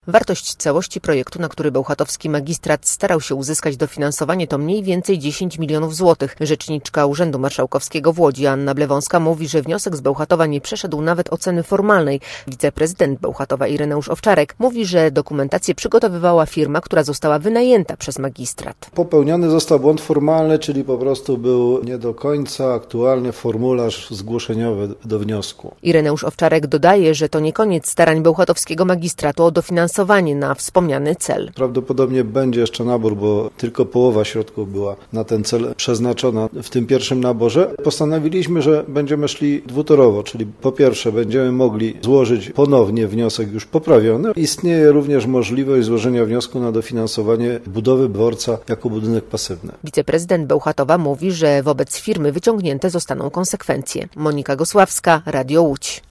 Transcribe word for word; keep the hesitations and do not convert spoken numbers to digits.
Wartość całości projektu, na który bełchatowski magistrat starał się uzyskać dofinansowanie, to mniej więcej dziesięć milionów złotych. Rzeczniczka Urzędu Marszałkowskiego w Łodzi Anna Blewąska mówi, że wniosek z Bełchatowa nie przeszedł nawet oceny formalnej. Wiceprezydent Bełchatowa Ireneusz Owczarek mówi, że dokumentację przygotowywała firma, która została wynajęta przez magistrat. Popełniony został błąd formalny, czyli po prostu był nie do końca aktualny formularz zgłoszeniowy do wniosku. Ireneusz Owczarek dodaje, że to nie koniec starań bełchatowskiego magistratu o dofinansowanie na wspomniany cel. Prawdopodobnie będzie jeszcze nabór, bo tylko połowa środków była na ten cel przeznaczona w tym pierwszym naborze. Postanowiliśmy, że będziemy szli dwutorowo, czyli po pierwsze będziemy mogli złożyć ponownie wniosek już poprawiony. Istnieje również możliwość złożenia wniosku na dofinansowanie budowy dworca jako budynek pasywny. Wiceprezydent Bełchatowa mówi, że wobec firmy wyciągnięte zostaną konsekwencje. Monika Gosławska, Radio Łódź.